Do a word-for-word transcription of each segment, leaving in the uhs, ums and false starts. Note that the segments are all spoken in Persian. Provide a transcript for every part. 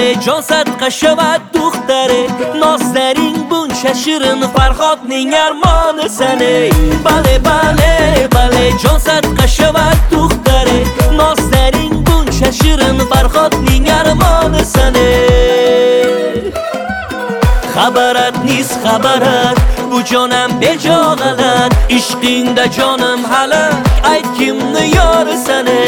بله جان صدقه شود دختره نازنین بون ششرن فرهاد نین ارمان سنه بله بله بله جان صدقه شود دختره نازنین بون ششرن فرهاد نین ارمان سنه خبرت نیست خبرت bu canım beca galat İşkinde canım halak Ay kimni yar seni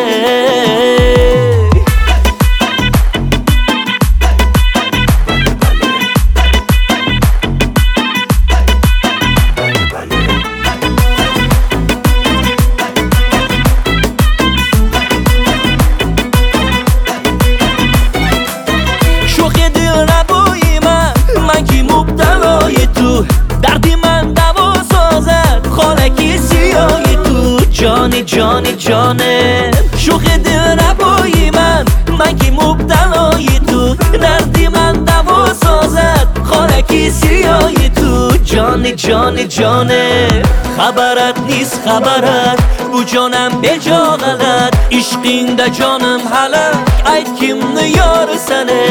شوخ دل نبوی من من کی مبتلای تو دردی من دوا سازد خالکی سیاهی تو جانی جانی جانه شوخ دل نبوی من من کی مبتلای تو دردی من دوا سازد خالکی سیاهی تو جانی جانی جانه خبرت نیست خبرت bu canım beca galat İşkinde canım halak Ay kimni yar seni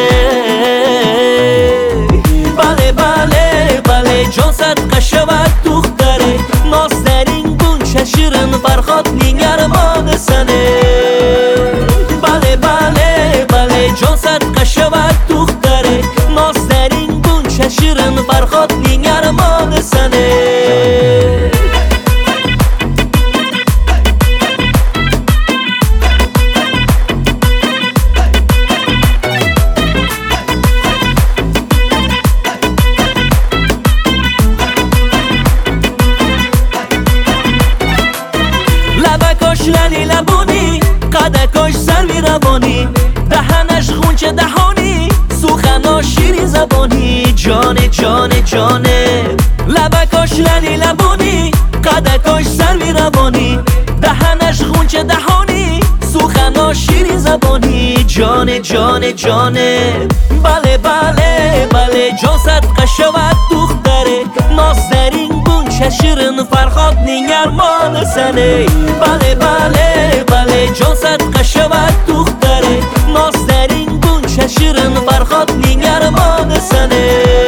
Bale bale bale can صدقه شود دختره نازنین بون ششرن فرهاد نین ارمان سنه بله بله بله جان صدقه شود دختره نازنین بون ششرن فرهاد نین ارمان سنه لبی لبونی قدکاش سروی روانی دهنش خونچه دهانی سخناش شیرین زبانی جانه جانه جانه لبکاش للی لبونی قدکاش سروی روانی دهنش خونچه دهانی سخناش شیرین زبانی جانه جانه جانه بله بله بله جان صدقه شود دختره نازنین بون ششرن فرهاد نین ارمان سنه بله بله بله جان صدقه شود دختره نازنین بون ششرن فرهاد نین ارمان سنه